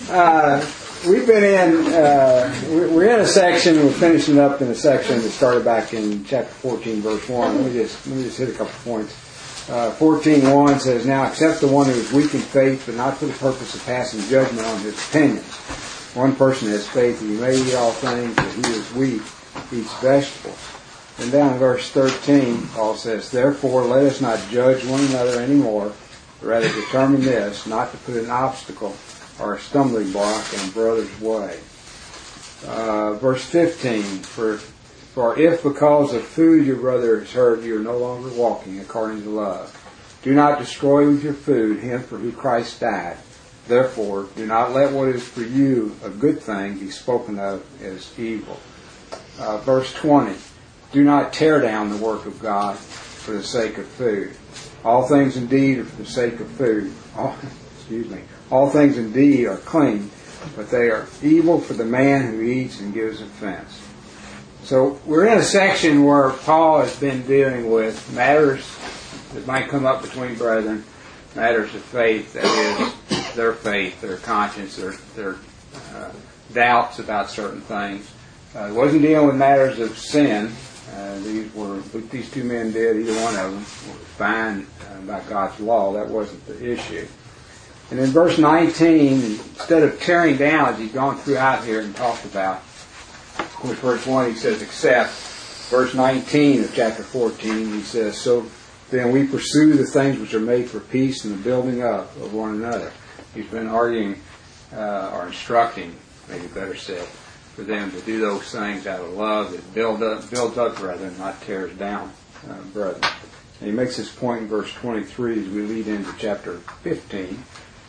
We've been we're in a section, we're finishing up in a section that started back in chapter 14, verse 1. Let me just hit a couple points. 14:1 says, "Now accept the one who is weak in faith, but not for the purpose of passing judgment on his opinions. One person has faith that he may eat all things, but he is weak, eats vegetables." And down in verse 13, Paul says, "Therefore let us not judge one another anymore, but rather determine this, not to put an obstacle or a stumbling block in a brother's way." Verse 15, For if because of food your brother is hurt, you are no longer walking according to love. Do not destroy with your food him for whom Christ died. Therefore, do not let what is for you a good thing be spoken of as evil. Verse 20, do not tear down the work of God for the sake of food. All things indeed are for the sake of food. All things indeed are clean, but they are evil for the man who eats and gives offense. So we're in a section where Paul has been dealing with matters that might come up between brethren, matters of faith, that is, their faith, their conscience, their doubts about certain things. It wasn't dealing with matters of sin. What these two men did, either one of them, was fine by God's law. That wasn't the issue. And in verse 19, instead of tearing down, as he's gone throughout here and talked about, with verse 1 he says, "Except." Verse 19 of chapter 14 he says, "So then we pursue the things which are made for peace and the building up of one another." He's been arguing, or instructing, maybe better said, for them to do those things out of love that builds up brethren, not tears down brethren. And he makes this point in verse 23 as we lead into chapter 15.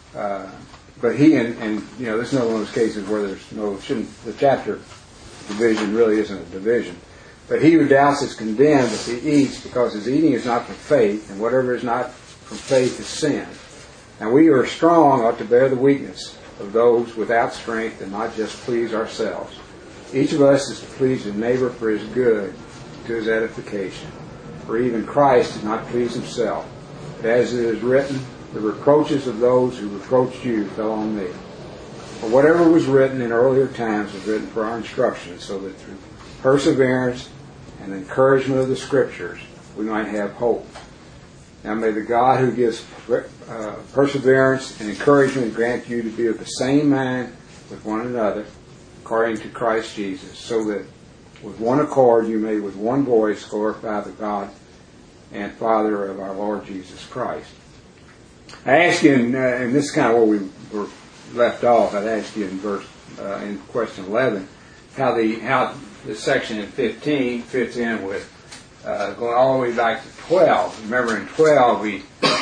But he, and this is another one of those cases where the chapter division really isn't a division. But he who doubts is condemned if he eats, because his eating is not from faith, and whatever is not from faith is sin. And we who are strong ought to bear the weakness of those without strength, and not just please ourselves. Each of us is to please his neighbor for his good, to his edification. For even Christ did not please himself, but as it is written, the reproaches of those who reproached you fell on me. For whatever was written in earlier times was written for our instruction, so that through perseverance and encouragement of the Scriptures we might have hope. Now may the God who gives perseverance and encouragement grant you to be of the same mind with one another, according to Christ Jesus, so that with one accord you may with one voice glorify the God and Father of our Lord Jesus Christ. I asked you, and this is kind of where we were left off, I'd ask you in question 11, how the section in 15 fits in with going all the way back to 12. Remember in 12, we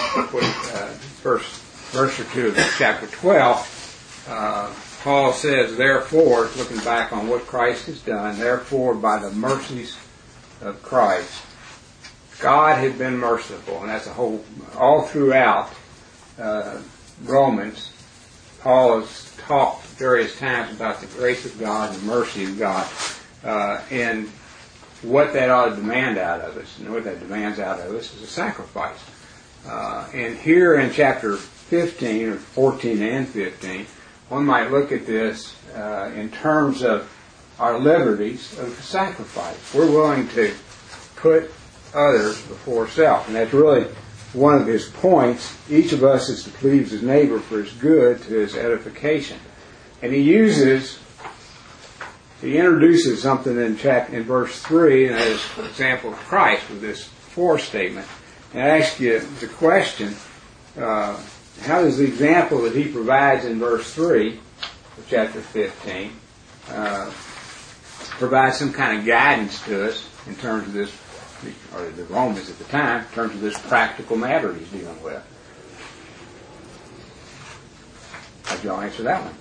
first verse or two of chapter 12, Paul says, "Therefore," looking back on what Christ has done, "therefore by the mercies of Christ." God had been merciful, and that's all throughout Romans. Paul has talked various times about the grace of God and the mercy of God, and what that ought to demand out of us. And what that demands out of us is a sacrifice. And here in chapter 15, or 14 and 15, one might look at this in terms of our liberties of sacrifice. We're willing to put others before self. And that's really one of his points. Each of us is to please his neighbor for his good, to his edification. And he introduces something in verse 3, and that is an example of Christ with this for statement. And I ask you the question, how does the example that he provides in verse 3 of chapter 15 provide some kind of guidance to us in terms of this, or the Romans at the time, in terms of this practical matter he's dealing with? How'd y'all answer that one?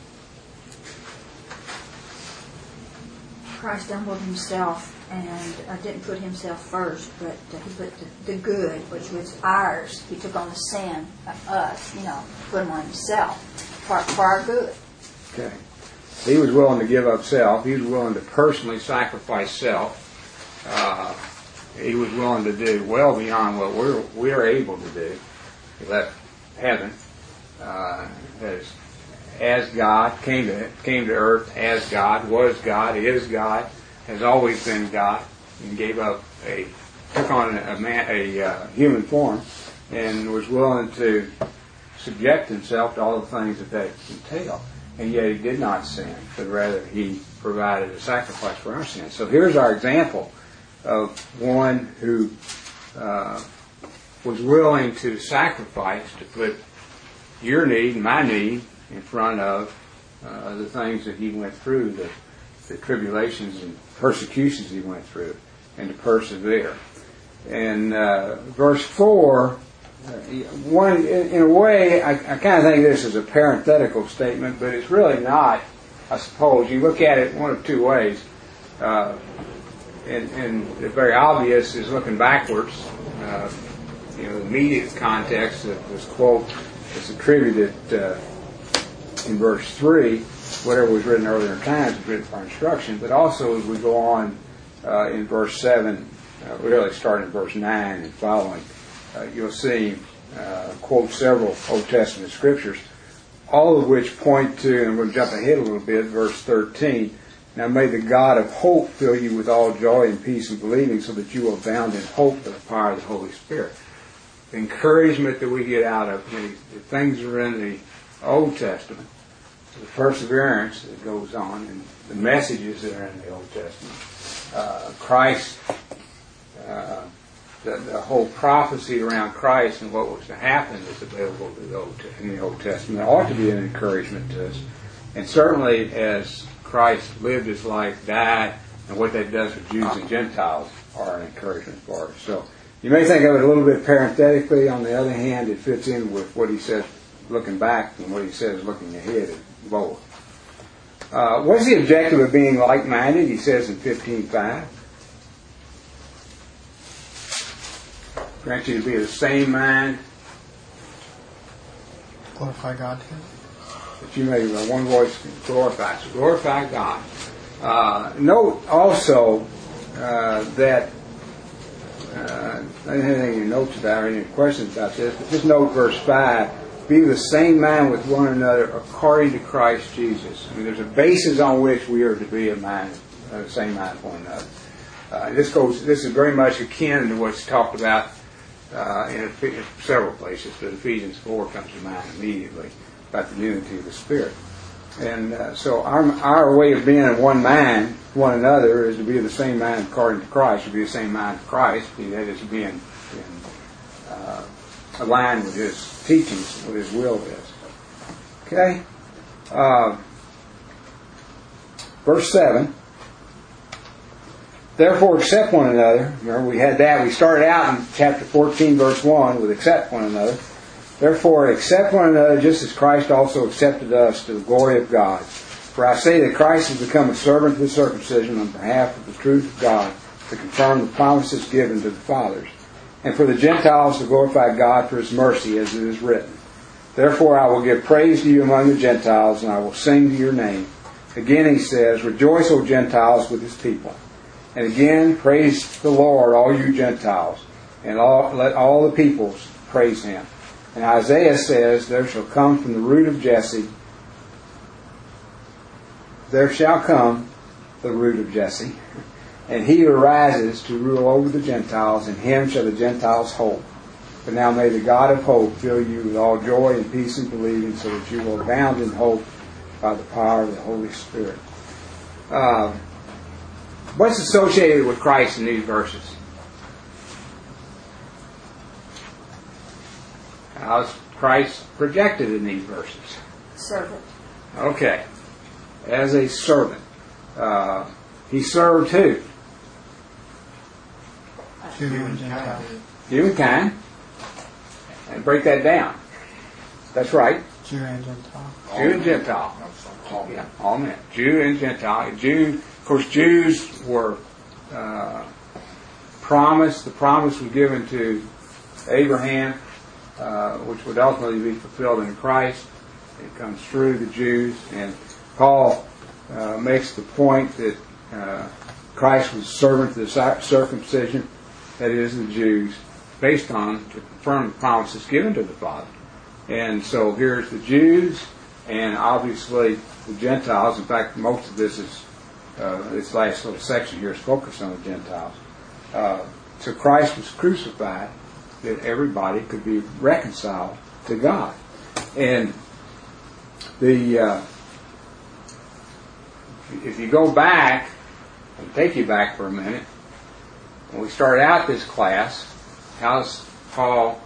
Christ humbled himself and didn't put himself first, but he put the good, which was ours. He took on the sin of us, put him on himself for our good. Okay. He was willing to give up self. He was willing to personally sacrifice self. He was willing to do well beyond what we're able to do. He left heaven, as God, came to earth as God, was God, is God, has always been God, and took on a human form, and was willing to subject himself to all the things that entail. And yet he did not sin, but rather he provided a sacrifice for our sins. So here's our example of one who was willing to sacrifice to put your need and my need in front of the things that he went through, the tribulations and persecutions he went through, and to persevere. And verse 4, in a way, I kind of think this is a parenthetical statement, but it's really not, I suppose. You look at it one of two ways. And the very obvious is looking backwards. The immediate context of this quote is attributed in verse 3. Whatever was written earlier in times was written for instruction. But also as we go on in verse 7, really starting in verse 9 and following, you'll see quote several Old Testament scriptures, all of which point to, and we'll jump ahead a little bit, verse 13, now may the God of hope fill you with all joy and peace in believing, so that you will abound in hope by the power of the Holy Spirit. The encouragement that we get out of the things that are in the Old Testament, the perseverance that goes on, and the messages that are in the Old Testament. Christ, the whole prophecy around Christ and what was to happen is available in the Old Testament. It ought to be an encouragement to us. And certainly as Christ lived his life, died, and what that does for Jews and Gentiles are an encouragement for us. So you may think of it a little bit parenthetically. On the other hand, it fits in with what he says looking back and what he says looking ahead at both. What's the objective of being like-minded? He says in 15:5. Grant you to be of the same mind. Glorify God together. That you may with one voice glorify. So glorify God. Note also that I didn't have any notes about or any questions about this, but just note verse 5. Be of the same mind with one another according to Christ Jesus. I mean, there's a basis on which we are to be of the same mind with one another. This is very much akin to what's talked about in several places, but Ephesians 4 comes to mind immediately about the unity of the Spirit. And so our way of being in one mind, one another, is to be of the same mind according to Christ, to be the same mind of Christ, that is to be aligned with His teachings, what His will is. Okay? Verse 7. Therefore accept one another. Remember we had that. We started out in chapter 14 verse 1 with accept one another. Therefore accept one another just as Christ also accepted us to the glory of God. For I say that Christ has become a servant of the circumcision on behalf of the truth of God to confirm the promises given to the fathers, and for the Gentiles to glorify God for His mercy, as it is written. Therefore I will give praise to you among the Gentiles, and I will sing to your name. Again he says, rejoice, O Gentiles, with His people. And again, praise the Lord, all you Gentiles, and let all the peoples praise Him. And Isaiah says, there shall come from the root of Jesse, there shall come the root of Jesse, and he who arises to rule over the Gentiles, in him shall the Gentiles hope. But now may the God of hope fill you with all joy and peace in believing, so that you will abound in hope by the power of the Holy Spirit. What's associated with Christ in these verses? How's Christ projected in these verses? Servant. Okay. As a servant. He served who? Jew and Gentile. Humankind. And break that down. That's right. Jew and Gentile. Jew and Gentile. Yeah, all men. Jew and Gentile. Of course, Jews were promised. The promise was given to Abraham, which would ultimately be fulfilled in Christ. It comes through the Jews. And Paul makes the point that Christ was a servant to the circumcision, that is, the Jews, based on to confirm the promises given to the Father. And so here's the Jews And obviously the Gentiles, in fact most of this is, this last little section here is focused on the Gentiles. So Christ was crucified that everybody could be reconciled to God. And if you go back, I'll take you back for a minute. When we started out this class, how's Paul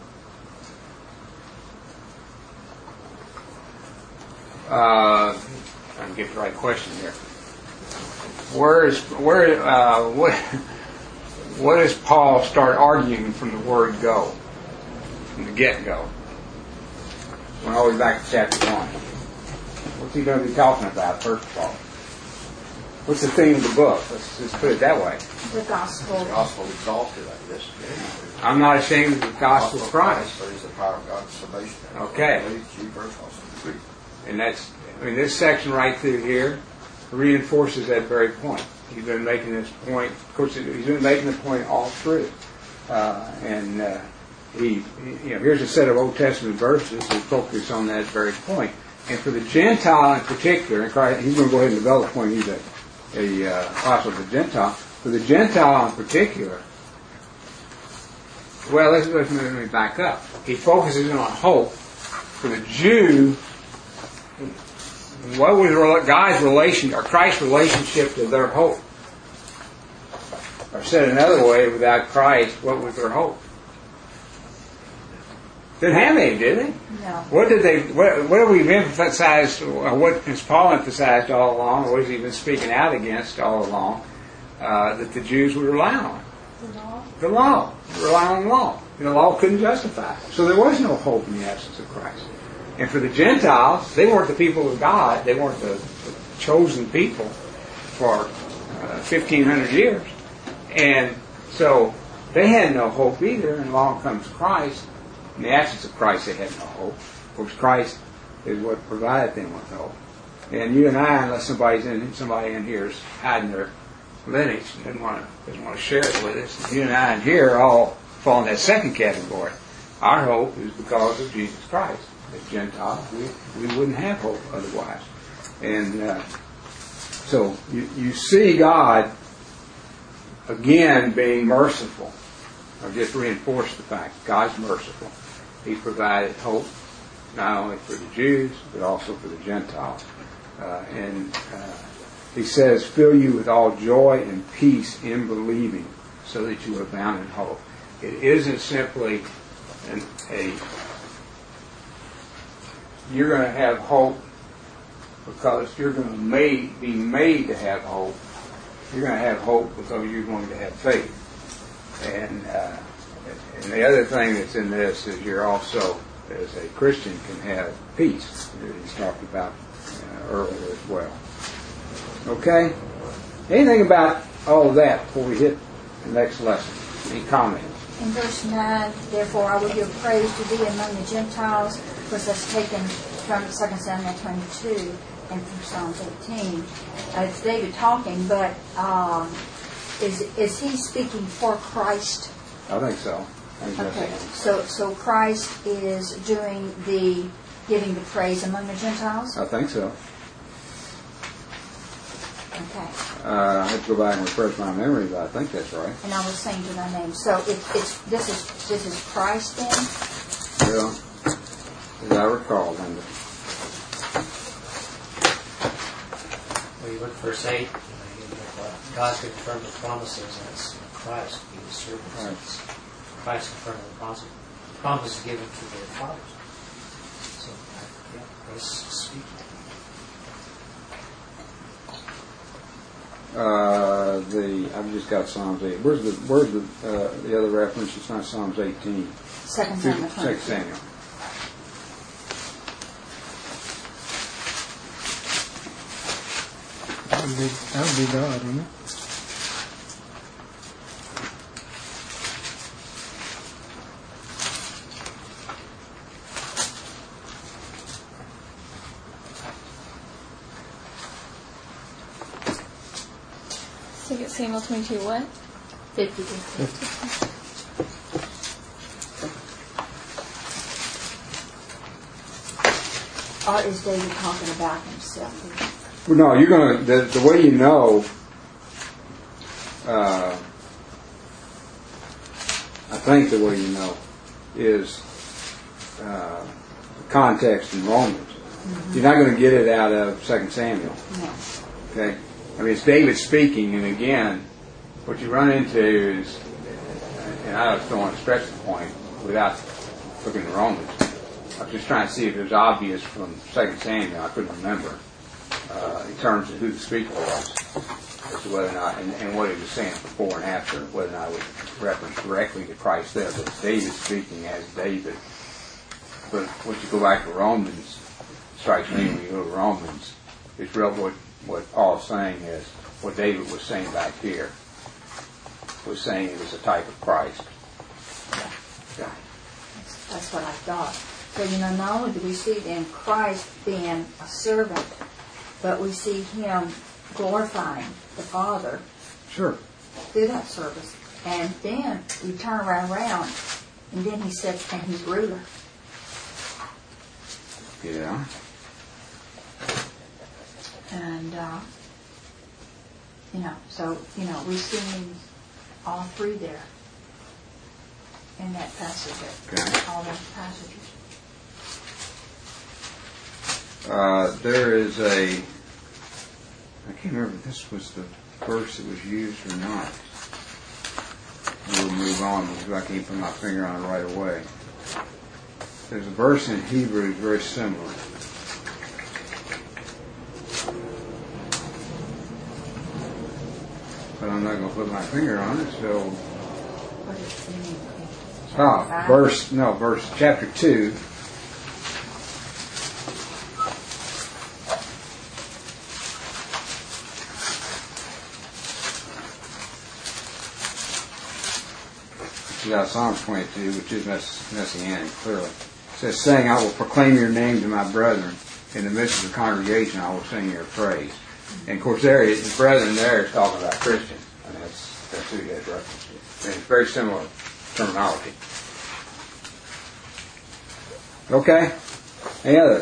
trying to get the right question here. What does Paul start arguing from the word go? From the get-go. We're all the way back to chapter 1. What's he going to be talking about, first of all? What's the theme of the book? Let's just put it that way. The gospel. The gospel exalted like this. I'm not ashamed of the gospel of Christ. But it's the power of God's salvation. Okay. And that's, this section right through here reinforces that very point. He's been making this point. Of course, he's been making the point all through. Here's a set of Old Testament verses that focus on that very point. And for the Gentile in particular, and Christ, he's going to go ahead and develop the point. He's a apostle of the Gentile. For the Gentile in particular, well, let me back up. He focuses on hope. For the Jew, what was God's relation or Christ's relationship to their hope? Or said another way, without Christ, what was their hope? Didn't have any, did they? No. What have we emphasized? What has Paul emphasized all along? Or what has he been speaking out against all along? That the Jews would rely on The law. the law, rely on the law. And the law couldn't justify it. So there was no hope in the absence of Christ. And for the Gentiles, they weren't the people of God. They weren't the chosen people for 1,500 years. And so they had no hope either. And along comes Christ. In the absence of Christ, they had no hope. Of course, Christ is what provided them with hope. And you and I, unless somebody in here is hiding their lineage and doesn't want to share it with us, you and I in here all fall in that second category. Our hope is because of Jesus Christ. As Gentiles, we wouldn't have hope otherwise. And so you see God again being merciful. I'll just reinforce the fact God's merciful. He provided hope not only for the Jews but also for the Gentiles. He says, "Fill you with all joy and peace in believing, so that you abound in hope." It isn't simply you're going to have hope because you're going to be made to have hope. You're going to have hope because you're going to have faith. And the other thing that's in this is you're also, as a Christian, can have peace. He's talked about earlier as well. Okay? Anything about all of that before we hit the next lesson? Any comments? In verse 9, therefore I will give praise to thee among the Gentiles. Of course, that's taken from 2 Samuel 22 and from Psalms 18. It's David talking, but is he speaking for Christ? I think so. Okay, so Christ is doing giving the praise among the Gentiles? I think so. Okay. I have to go back and refresh my memory, but I think that's right. And I was saying to thy name. So this is Christ then? Well, as I recall, Linda. Well, you look at verse 8, God's confirmed the promises, and it's Christ, He was servant. Right. Christ confirmed the promises given to their fathers. So, let's speak. I've just got Psalms 8. Where's the other reference? It's not Psalms 18. 2 Samuel 22. 2 Samuel. That would be God, wouldn't it? Samuel 22 what? 50. Or is David talking about himself? Well, no, you're going to, the way you know, I think the way you know is context in Romans. Mm-hmm. You're not going to get it out of 2 Samuel. No. Okay? I mean, it's David speaking, and again, what you run into is, and I just don't want to stretch the point without looking at Romans. I was just trying to see if it was obvious from 2 Samuel. I couldn't remember in terms of who the speaker was, as to whether or not, and what he was saying before and after, whether or not it was referenced directly to Christ there. But it's David speaking as David. But once you go back to Romans, it strikes me when you go to Romans, it's real what Paul's saying is what David was saying back here. Was saying it was a type of Christ. Yeah. That's what I thought. So, not only do we see then Christ being a servant, but we see him glorifying the Father. Sure. Through that service. And then you turn around, and then he says, and he's ruler. Yeah. And, so, we see all three there in that passage, okay. all those passages. There is I can't remember if this was the verse that was used or not. We'll move on because I can't put my finger on it right away. There's a verse in Hebrews very similar. But I'm not going to put my finger on it, so... verse chapter 2. Yeah, Psalms 22, which is messianic, clearly. It says, saying, I will proclaim your name to my brethren. In the midst of the congregation, I will sing your praise. And of course, the brethren there is talking about Christians. I mean, that's who he has reference to. And it's very similar terminology. Okay? Any others?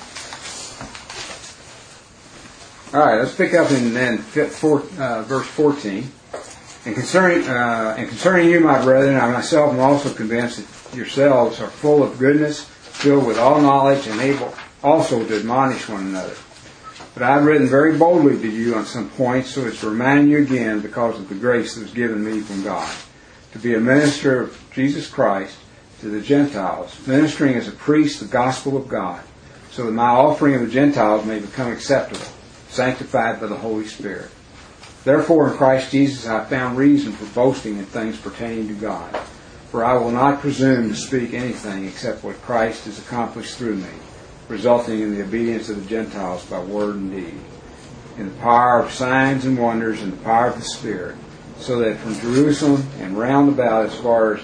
All right, let's pick up in verse 14. And concerning you, my brethren, I myself am also convinced that yourselves are full of goodness, filled with all knowledge, and able also to admonish one another. But I have written very boldly to you on some points, so as to remind you again, because of the grace that was given me from God, to be a minister of Jesus Christ to the Gentiles, ministering as a priest the gospel of God, so that my offering of the Gentiles may become acceptable, sanctified by the Holy Spirit. Therefore in Christ Jesus I have found reason for boasting in things pertaining to God. For I will not presume to speak anything except what Christ has accomplished through me, resulting in the obedience of the Gentiles by word and deed, in the power of signs and wonders and the power of the Spirit, so that from Jerusalem and round about as far as...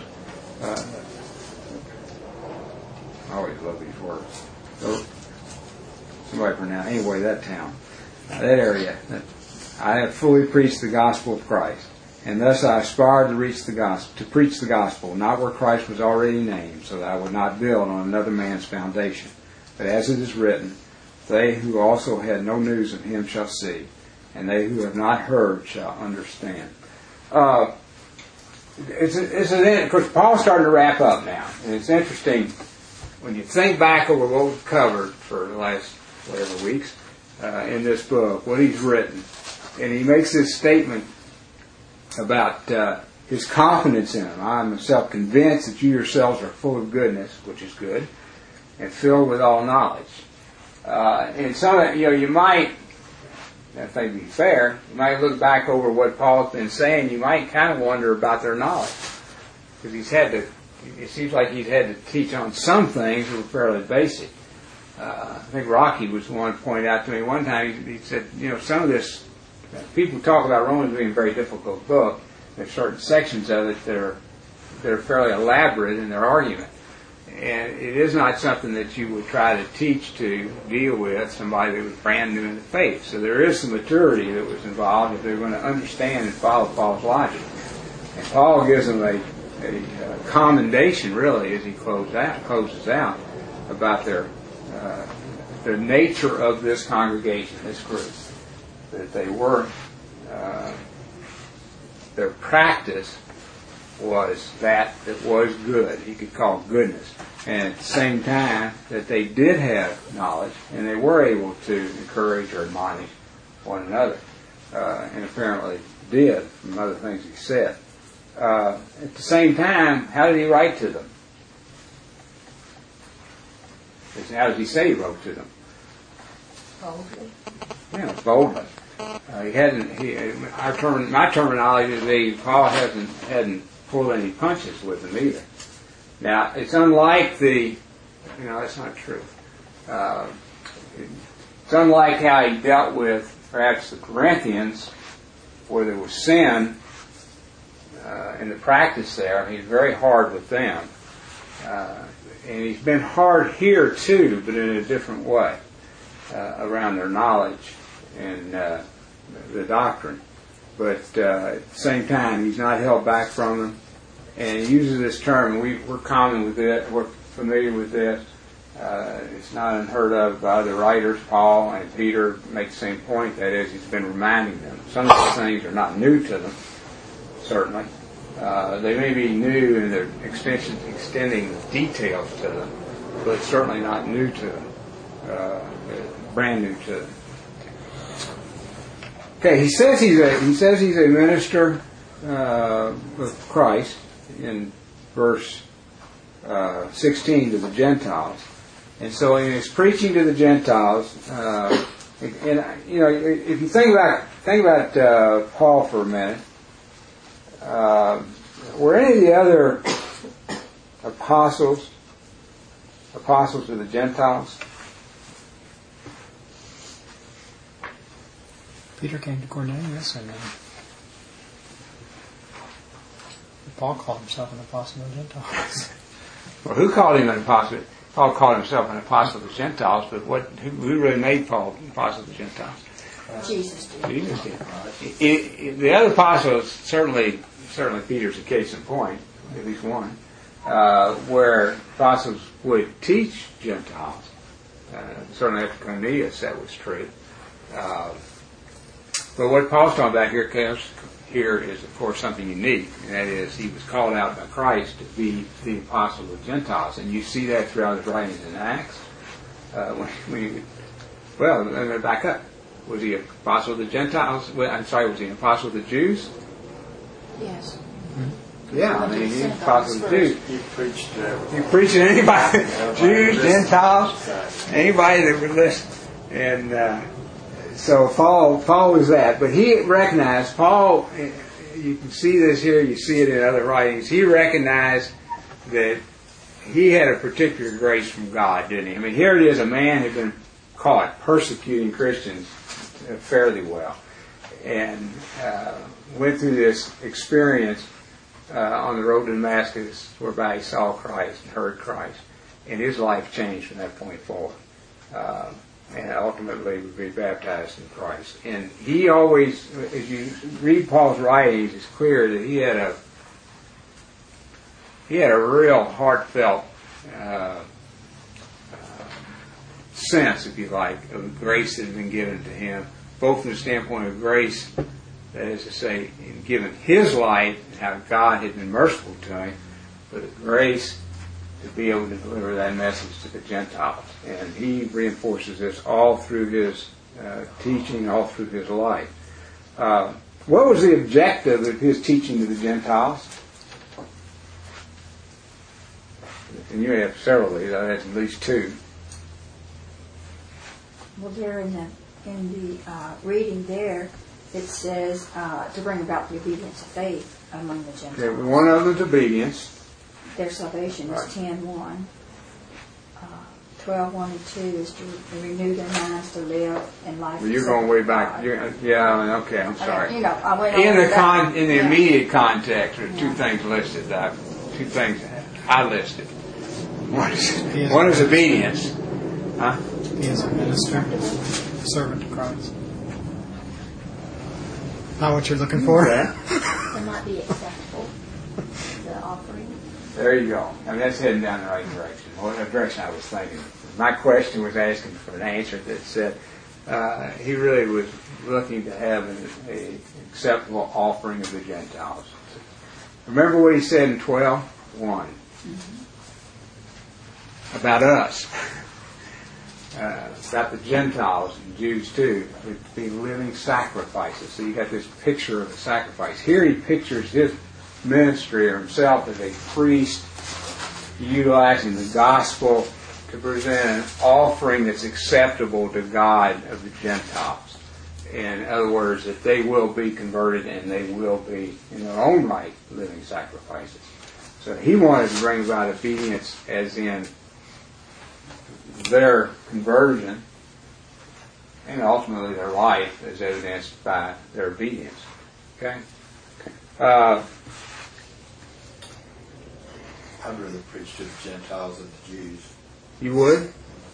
I always love these words. Somebody pronounce... Anyway, that town, that area... I have fully preached the gospel of Christ, and thus I aspire to preach the gospel, not where Christ was already named, so that I would not build on another man's foundation. But as it is written, they who also had no news of him shall see, and they who have not heard shall understand. Of course, Paul's starting to wrap up now, and it's interesting when you think back over what we've covered for the last whatever weeks in this book, what he's written. And he makes this statement about his confidence in him. I am myself convinced that you yourselves are full of goodness, which is good, and filled with all knowledge. And some of you might, if they be fair, you might look back over what Paul's been saying. You might kind of wonder about their knowledge, because it seems like he's had to teach on some things that were fairly basic. I think Rocky was the one who pointed out to me one time. He said, some of this. People talk about Romans being a very difficult book. There's certain sections of it that are fairly elaborate in their argument. And it is not something that you would try to teach to deal with somebody that was brand new in the faith. So there is some maturity that was involved if they're going to understand and follow Paul's logic. And Paul gives them a commendation, really, as he closes out about their the nature of this congregation, this group, that they were, their practice was that was good. You could call goodness. And at the same time, that they did have knowledge, and they were able to encourage or admonish one another, and apparently did from other things he said. At the same time, how did he write to them? How did he say he wrote to them? Boldly. Yeah, boldly. He hadn't. My terminology is Paul hadn't pulled any punches with them either. Now it's unlike that's not true. It's unlike how he dealt with perhaps the Corinthians, where there was sin in the practice there. He's very hard with them, and he's been hard here too, but in a different way around their knowledge and the doctrine. But at the same time, he's not held back from them, and he uses this term. We're common with it. We're familiar with this. It's not unheard of by other writers. Paul and Peter make the same point. That is, he's been reminding them. Some of these things are not new to them, certainly. They may be new in their extending details to them, but certainly not new to them. Brand new to them. Okay, he says he's a minister of Christ in verse 16 to the Gentiles, and so in his preaching to the Gentiles, and if you think about Paul for a minute, were any of the other apostles to the Gentiles? Peter came to Cornelius, and Paul called himself an apostle of the Gentiles. Well, who called him an apostle? Paul called himself an apostle of the Gentiles, but who really made Paul an apostle of the Gentiles? Jesus did. Jesus did. The other apostles, certainly Peter's a case in point, at least one, where apostles would teach Gentiles. Certainly after Cornelius, that was true. But what Paul's talking about here is, of course, something unique, and that is he was called out by Christ to be the apostle of the Gentiles, and you see that throughout his writings in Acts. Let me back up. Was he an apostle of the Gentiles? Was he an apostle of the Jews? Yes. Yeah, I mean, he's an apostle of the Jews. You preached to everyone. You preach to anybody, Jews, Gentiles, anybody that would listen. And so Paul was that. But he recognized, Paul, you can see this here, you see it in other writings, he recognized that he had a particular grace from God, didn't he? I mean, here it is, a man who had been caught persecuting Christians fairly well, and went through this experience on the road to Damascus, whereby he saw Christ and heard Christ, and his life changed from that point forward, and ultimately would be baptized in Christ. And he always, as you read Paul's writings, it's clear that he had a real heartfelt sense, if you like, of the grace that had been given to him, both from the standpoint of grace, that is to say, in giving his life, and how God had been merciful to him, but the grace to be able to deliver that message to the Gentiles. And he reinforces this all through his teaching, all through his life. What was the objective of his teaching to the Gentiles? And you have several of these, I have at least two. Well, there in the reading there, it says to bring about the obedience of faith among the Gentiles. Okay, one of them's obedience. Their salvation is 10:1. 12:1 and 2 is to renew their minds to live in life. Well, you're going way back. Okay, I'm sorry. I went in the immediate context, there are two things listed. Two things I listed. One is obedience. Huh? He is a minister, a servant of Christ. Not what you're looking for? Okay. It might be acceptable, the offering. There you go. I mean, that's heading down the right direction. Well, the direction I was thinking my question was asking for an answer that said he really was looking to have an acceptable offering of the Gentiles. Remember what he said in 12:1 about us, about the Gentiles and Jews too, would be living sacrifices. So you got this picture of a sacrifice. Here he pictures his ministry or himself as a priest utilizing the gospel to present an offering that's acceptable to God of the Gentiles. In other words, that they will be converted and they will be, in their own right, living sacrifices. So he wanted to bring about obedience as in their conversion and ultimately their life as evidenced by their obedience. Okay? I'd rather preach to the Gentiles than the Jews. You would?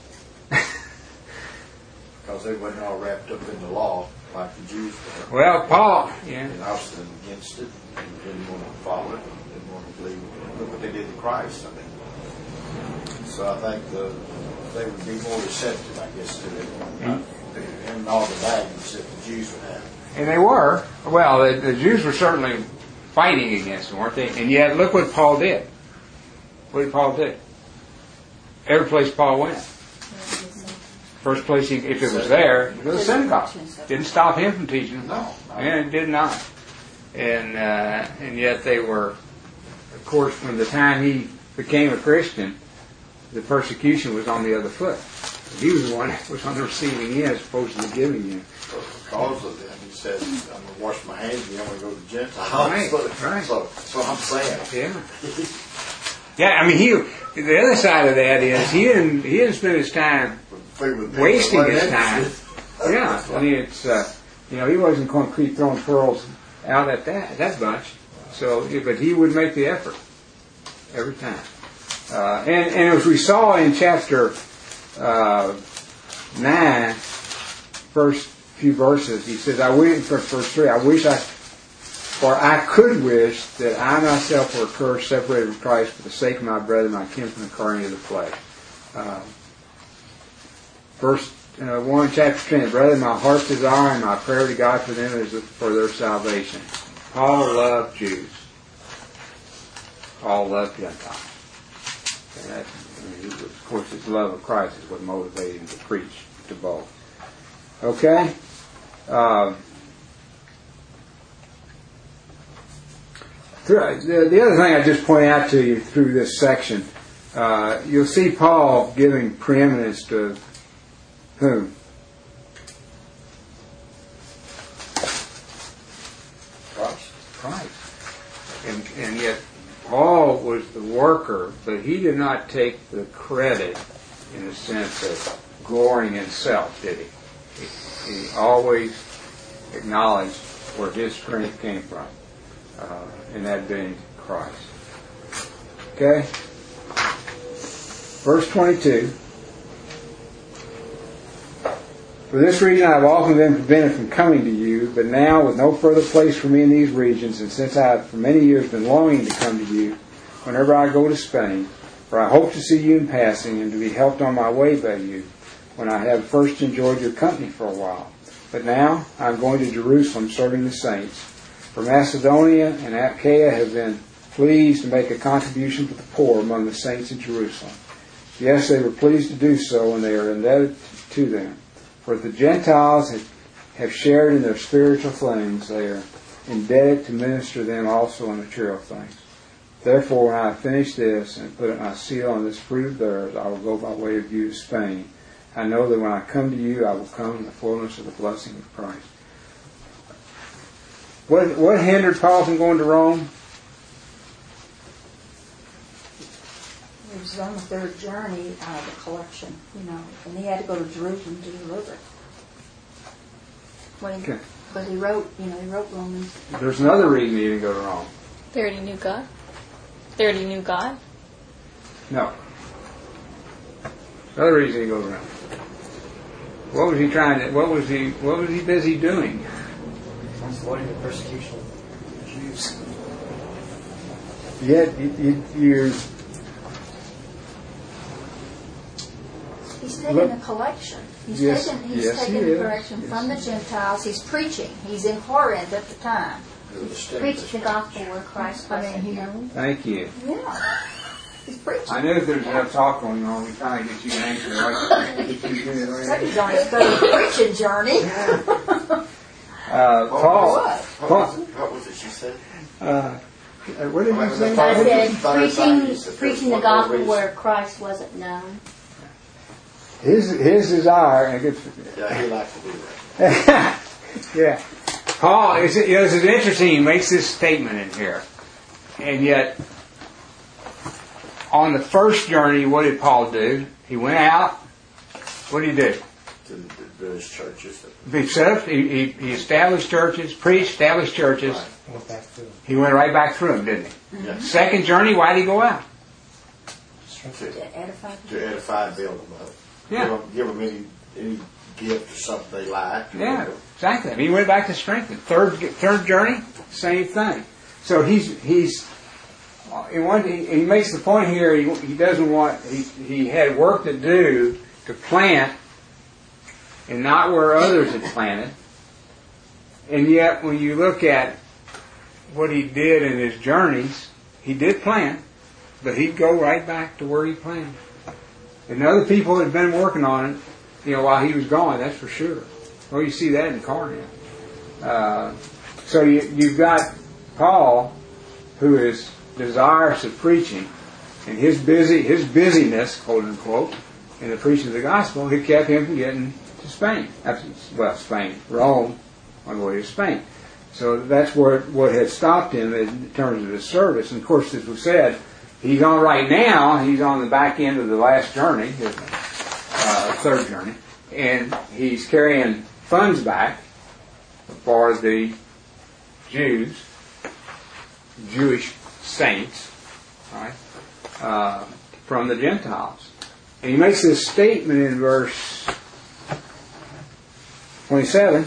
Because they wasn't all wrapped up in the law like the Jews were. Well, Paul, yeah. And I was against it and didn't want to follow it, didn't want to believe it. Look what they did to Christ. I mean, so I think they would be more receptive, I guess, to it. And all the values that the Jews would have. And they were. Well, the Jews were certainly fighting against them, weren't they? And yet, look what Paul did. What did Paul do? Every place Paul went. First place, if it was there, it was the synagogue. Didn't stop him from teaching. No. And it did not. And yet they were, of course, from the time he became a Christian, the persecution was on the other foot. He was the one that was on the receiving end as opposed to the giving end. Because of them, he said, I'm going to wash my hands and I'm going to go to the Gentiles. Right. So I'm saying. Yeah. Yeah, I mean, the other side of that is he didn't spend his time wasting his time. Yeah, I mean, it's he wasn't going to keep throwing pearls out at that bunch. So, but he would make the effort every time. And as we saw in chapter 9, first few verses, he says, verse 3, I could wish that I myself were accursed, separated from Christ for the sake of my brethren, my kinsmen according to the flesh. Verse 1, chapter 10, brethren, my heart's desire and my prayer to God for them is for their salvation. Paul loved Jews. Paul loved Gentiles. And of course, his love of Christ is what motivated him to preach to both. Okay? The other thing I just point out to you through this section, you'll see Paul giving preeminence to whom? Christ. And yet Paul was the worker, but he did not take the credit in the sense of glorying in self, did he? He always acknowledged where his strength came from. And that being Christ. Okay? Verse 22. For this reason I have often been prevented from coming to you, but now with no further place for me in these regions, and since I have for many years been longing to come to you, whenever I go to Spain, for I hope to see you in passing, and to be helped on my way by you, when I have first enjoyed your company for a while. But now I am going to Jerusalem serving the saints. For Macedonia and Achaia have been pleased to make a contribution for the poor among the saints in Jerusalem. Yes, they were pleased to do so, and they are indebted to them. For if the Gentiles have shared in their spiritual things, they are indebted to minister them also in material things. Therefore, when I have finished this and put my seal on this fruit of theirs, I will go by way of you to Spain. I know that when I come to you, I will come in the fullness of the blessing of Christ. What hindered Paul from going to Rome? It was on the third journey, the collection, and he had to go to Jerusalem to deliver it. Okay. But he wrote Romans. There's another reason he didn't go to Rome. They already knew God? They already knew God? No. Another reason he didn't go to Rome. What was he trying to? What was he busy doing? Avoiding the persecution of the Jews. Yet you taking a collection. He's Yes, taking yes, he the is. correction Yes. from the Gentiles. He's preaching. He's in Corinth at the time. Preach the gospel where Christ wasn't known. Thank you. Yeah. He's preaching. I knew there was enough talk going on. We kind of get you anxious. Get you good, So right? he's on his third preaching journey. Paul. What was it she said? What did you say? I said Third preaching the gospel where Christ wasn't known. His desire, and good. Yeah, he liked to do that. Yeah. Paul, this is interesting. He makes this statement in here. And yet, on the first journey, what did Paul do? He went out. What did he do? To the various churches. He established churches, preached, established churches. Went back through. He went right back through them, didn't he? Yeah. Second journey, why did he go out? To edify the To edify and build them up. Yeah. Give them any gift or something they like. Yeah, exactly. I mean, he went back to strengthen. Third journey, same thing. So he makes the point here. He doesn't want. He had work to do to plant, and not where others had planted. And yet, when you look at what he did in his journeys, he did plant, but he'd go right back to where he planted. And other people had been working on it, while he was gone. That's for sure. Well, you see that in Corinth. So you've got Paul, who is desirous of preaching, and his busyness, quote unquote, in the preaching of the gospel, had kept him from getting to Spain. Rome, on the way to Spain. So that's what had stopped him in terms of his service. And of course, as we said, he's on right now. He's on the back end of the last journey, third journey, and he's carrying funds back for the Jewish saints, right, from the Gentiles. And he makes this statement in verse 27,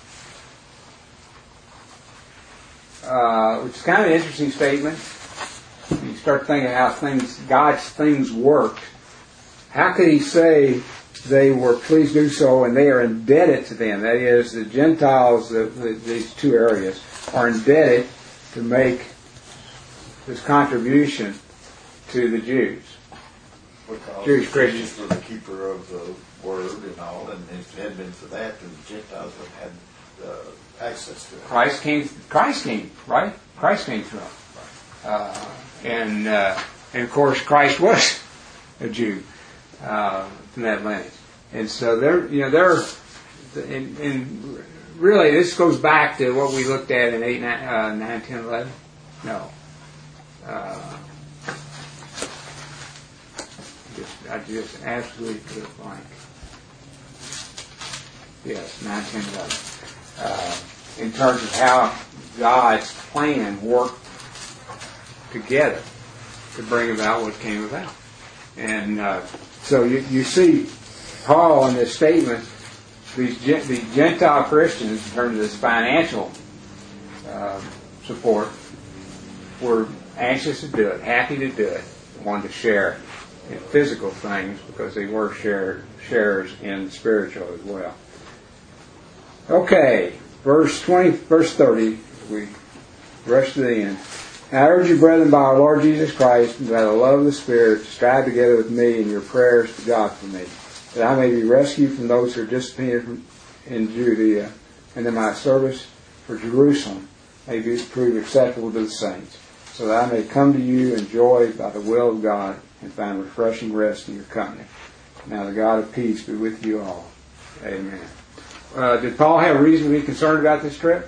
which is kind of an interesting statement. You start thinking how God's things worked. How could he say they were pleased to do so and they are indebted to them? That is, the Gentiles, these two areas, are indebted to make this contribution to the Jews. Because Jewish Christians. Jesus was the keeper of the word and all, and if it hadn't been for that, then the Gentiles would have had access to it. Christ came, right? Christ came through them. And of course, Christ was a Jew from that lineage. And so and really, this goes back to what we looked at in 8, 9, 10, 11. No. I just absolutely put it blank. Yes, 9, 10, 11. In terms of how God's plan worked together to bring about what came about. And so you see Paul in this statement, these Gentile Christians, in terms of this financial support, were anxious to do it, happy to do it, wanted to share in physical things because they were sharers in spiritual as well. Okay, verse 30, we rush to the end. I urge you, brethren, by our Lord Jesus Christ, and by the love of the Spirit, to strive together with me in your prayers to God for me, that I may be rescued from those who are disappointed in Judea, and that my service for Jerusalem may be proved acceptable to the saints, so that I may come to you enjoyed by the will of God and find refreshing rest in your company. Now the God of peace be with you all. Amen. Did Paul have a reason to be concerned about this trip?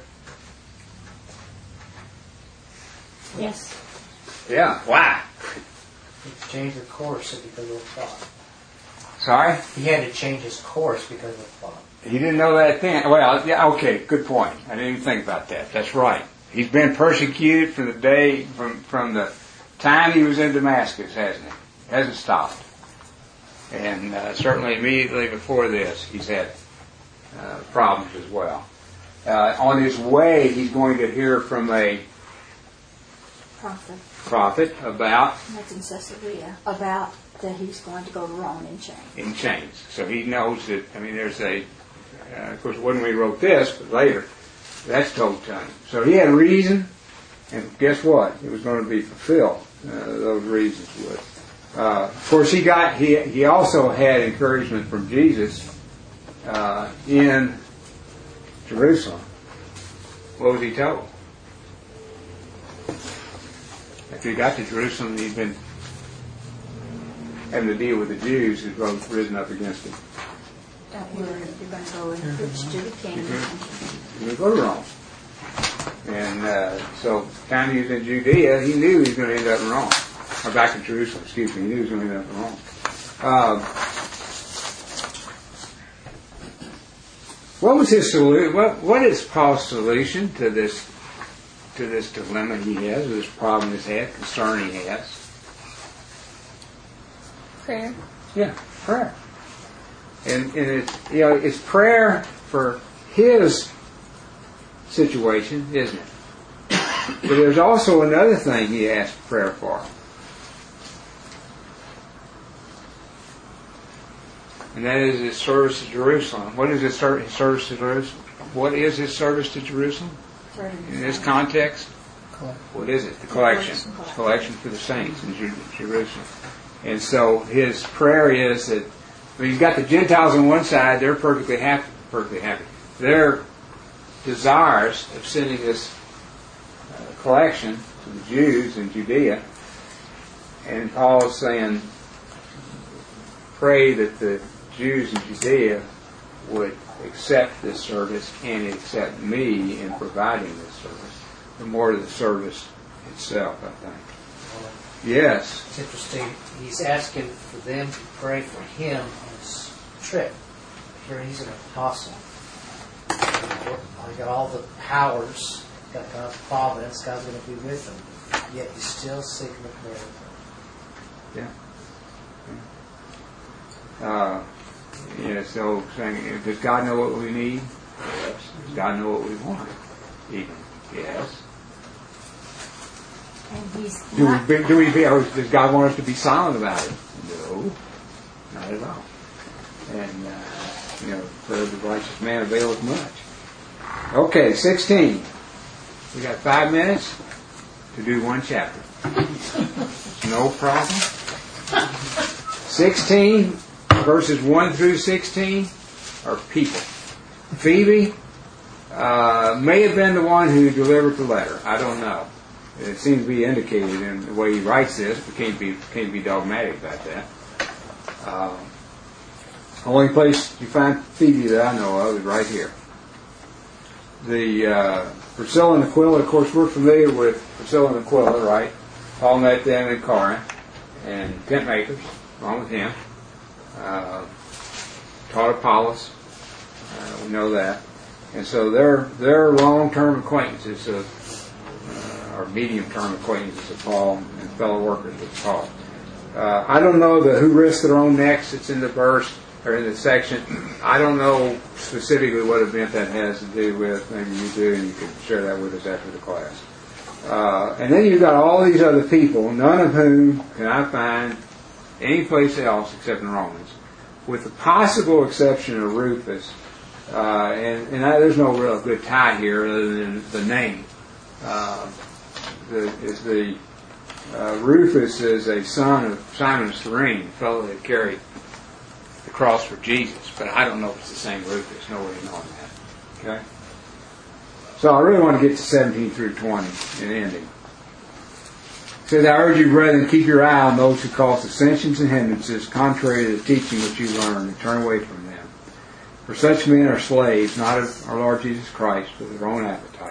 Yes. Yeah. Why? He changed the course because of the plot. Sorry? He had to change his course because of the plot. He didn't know that then. Well, yeah, okay, good point. I didn't even think about that. That's right. He's been persecuted from the day, from the time he was in Damascus, hasn't he? Hasn't stopped. And certainly immediately before this, he's had problems as well. On his way, he's going to hear from a prophet about that's in Caesarea, about that he's going to go to Rome in chains. In chains. So he knows that, there's of course, when we wrote this, but later, that's told to him. So he had a reason, and guess what? It was going to be fulfilled. Those reasons would. Of course, he also had encouragement from Jesus in Jerusalem. What was he told? After he got to Jerusalem, he'd been having to deal with the Jews who'd risen up against him. Don't worry, you're going to go and preach to the king. He would go to Rome. And so, the time he was in Judea, he knew he was going to end up in Rome. Or back in Jerusalem, excuse me. He knew he was going to end up in Rome. What was his solution? What is Paul's solution to this dilemma he has, this problem he's had, concern he has? Prayer. Yeah, prayer. And it's prayer for his situation, isn't it? But there's also another thing he asked prayer for. And that is his service to Jerusalem. What is his service to Jerusalem? What is his service to Jerusalem? In this context? What is it? The collection. Collection for the saints in Jerusalem. And so his prayer is that he's got the Gentiles on one side, they're perfectly happy. Their desires of sending this collection to the Jews in Judea, and Paul is saying, pray that the Jews in Judea would accept this service and accept me in providing this service. The more to the service itself, I think. Yes. It's interesting. He's asking for them to pray for him on his trip. Here he's an apostle. He's got all the powers, got God's providence, God's going to be with him. Yet he's still seeking the prayer. Yeah. So saying, does God know what we need? Yes. Does God know what we want? Even. Yes. And he's does God want us to be silent about it? No, not at all. And prayer of the righteous man availeth much. Okay, 16. We got 5 minutes to do one chapter. No problem. 16 verses 1 through 16 are people. Phoebe may have been the one who delivered the letter. I don't know. It seems to be indicated in the way he writes this, but can't be dogmatic about that. Only place you find Phoebe that I know of is right here. The Priscilla and Aquila, of course, we're familiar with Priscilla and Aquila, right? Paul met them in Corinth, and tent makers, along with him. Taught Apollos, we know that. And so they're long-term acquaintances or medium-term acquaintances of Paul and fellow workers with Paul. I don't know who risked their own necks. It's in the verse or in the section. I don't know specifically what event that has to do with. Maybe you do, and you can share that with us after the class. And then you've got all these other people, none of whom can I find any place else except in Romans, with the possible exception of Rufus. And there's no real good tie here other than the name. Rufus is a son of Simon of Cyrene, the fellow that carried the cross for Jesus, but I don't know if it's the same Rufus. No way of knowing that. Okay. So I really want to get to 17 through 20 and ending. It says, I urge you, brethren, keep your eye on those who cause dissensions and hindrances, contrary to the teaching which you learned, and turn away from them. For such men are slaves, not of our Lord Jesus Christ, but of their own appetites.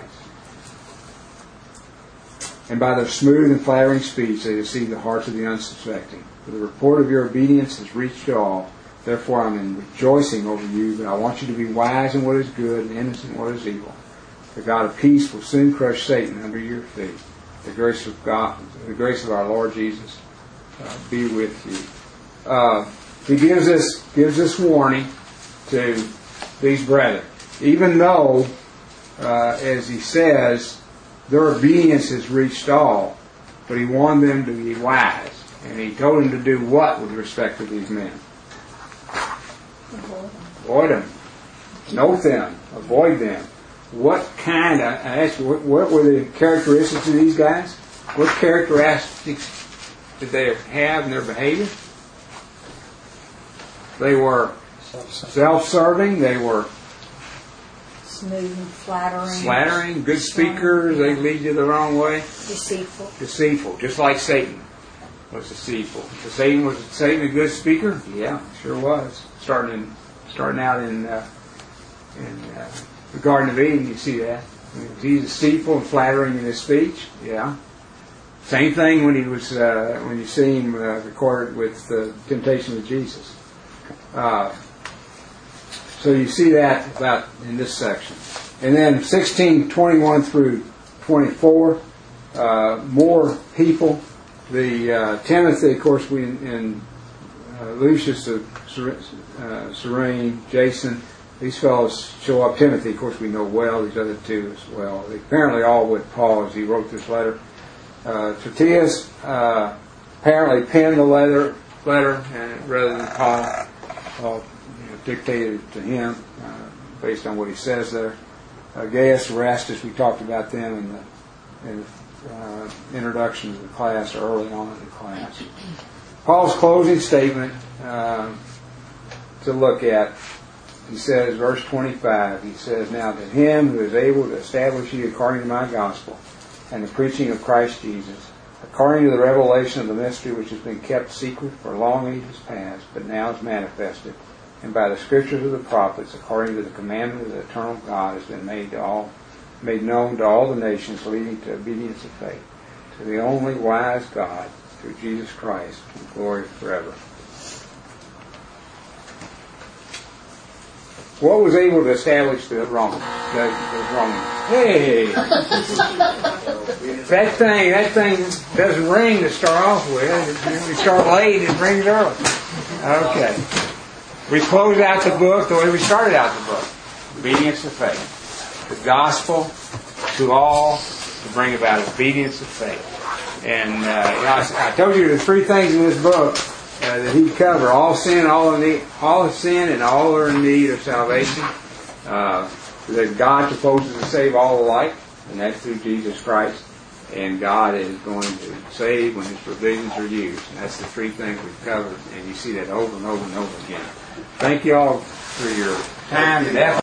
And by their smooth and flattering speech they deceive the hearts of the unsuspecting. For the report of your obedience has reached all. Therefore I am rejoicing over you, but I want you to be wise in what is good and innocent in what is evil. The God of peace will soon crush Satan under your feet. The grace of God, the grace of our Lord Jesus, be with you. He gives us warning to these brethren, even though, as he says, their obedience has reached all, but he warned them to be wise And he told him to do what with respect to these men? Avoid them. Note them. Avoid them. What kind of, I asked you, what were the characteristics of these guys? What characteristics did they have in their behavior? They were self-serving. They were Smooth and flattering. flattering, good speakers. They lead you the wrong way. Deceitful. Deceitful, just like Satan was deceitful. Was Satan a good speaker? Yeah, sure was. Starting out in the Garden of Eden, you see that. He's deceitful and flattering in his speech. Yeah. Same thing when he was when you see him recorded with the temptation of Jesus. So you see that about in this section. And then 16:21 through 24, more people. The Timothy, of course, Lucius, Serene, Jason, these fellows show up. Timothy, of course, we know well. These other two as well. They apparently all with Paul as he wrote this letter. Tertius apparently penned the letter rather than Paul. Paul dictated it to him based on what he says there. Gaius, Erastus, we talked about them in the introduction to the class, or early on in the class. Paul's closing statement to look at, he says, verse 25, he says, "Now to him who is able to establish you according to my gospel and the preaching of Christ Jesus, according to the revelation of the mystery which has been kept secret for long ages past, but now is manifested, and by the scriptures of the prophets, according to the commandment of the eternal God, has been made known to all the nations, leading to obedience of faith, to the only wise God, through Jesus Christ, with glory forever." What was able to establish the Romans? Hey! That thing doesn't ring to start off with. We start late, it rings early. Okay. We close out the book the way we started out the book. Obedience of faith. The gospel to all to bring about obedience of faith. And I told you the three things in this book that he covered: all sin, all sin, and all are in need of salvation. That God proposes to save all alike, and that's through Jesus Christ. And God is going to save when His provisions are used. And that's the three things we've covered, and you see that over and over and over again. Thank you all for your time and effort.